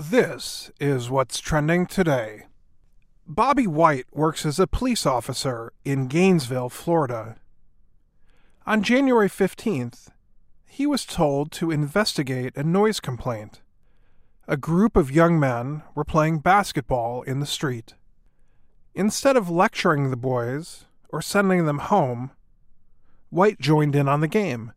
This is what's trending today. Bobby White works as a police officer in Gainesville, Florida. On January 15th, he was told to investigate a noise complaint. A group of young men were playing basketball in the street. Instead of lecturing the boys or sending them home, White joined in on the game.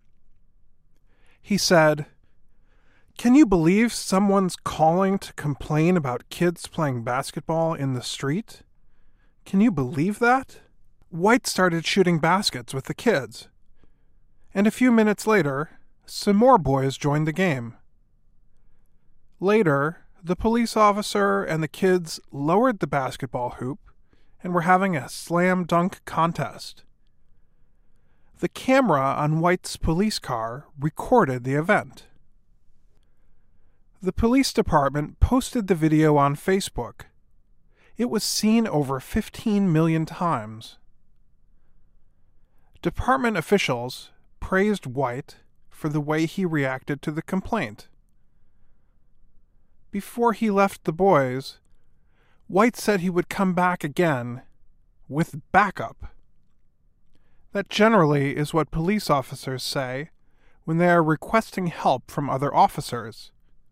He said, "Can you believe someone's calling to complain about kids playing basketball in the street? Can you believe that?" White started shooting baskets with the kids. And a few minutes later, some more boys joined the game. Later, the police officer and the kids lowered the basketball hoop and were having a slam dunk contest. The camera on White's police car recorded the event. The police department posted the video on Facebook. It was seen over 15 million times. Department officials praised White for the way he reacted to the complaint. Before he left the boys, White said he would come back again with backup. That generally is what police officers say when they are requesting help from other officers.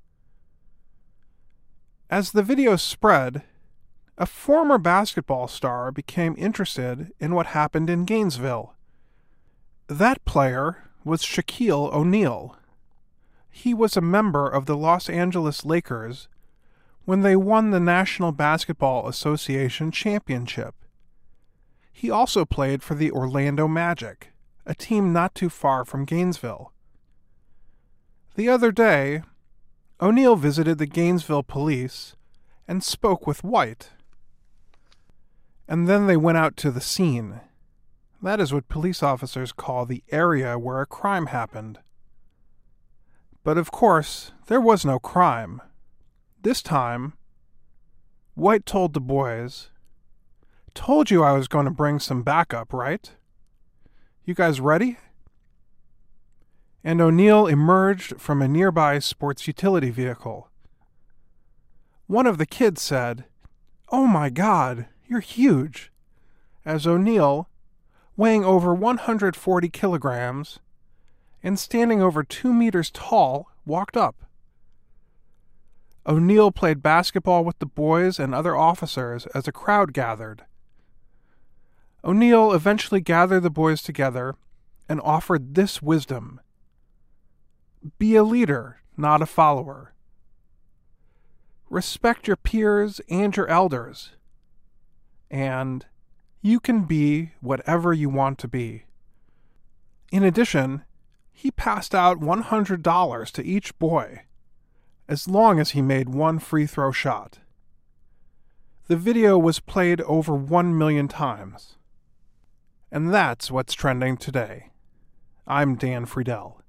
As the video spread, a former basketball star became interested in what happened in Gainesville. That player was Shaquille O'Neal. He was a member of the Los Angeles Lakers when they won the National Basketball Association championship. He also played for the Orlando Magic, a team not too far from Gainesville. The other day, O'Neal visited the Gainesville police and spoke with White. And then they went out to the scene. That is what police officers call the area where a crime happened. But of course, there was no crime. This time, White told the boys, "Told you I was going to bring some backup, right? You guys ready?" And O'Neal emerged from a nearby sports utility vehicle. One of the kids said, "Oh my God, you're huge," as O'Neal, weighing over 140 kilograms and standing over 2 meters tall, walked up. O'Neal played basketball with the boys and other officers as a crowd gathered. O'Neal eventually gathered the boys together and offered this wisdom: be a leader, not a follower. Respect your peers and your elders. And you can be whatever you want to be. In addition, he passed out $100 to each boy, as long as he made one free throw shot. The video was played over 1 million times. And that's what's trending today. I'm Dan Friedel.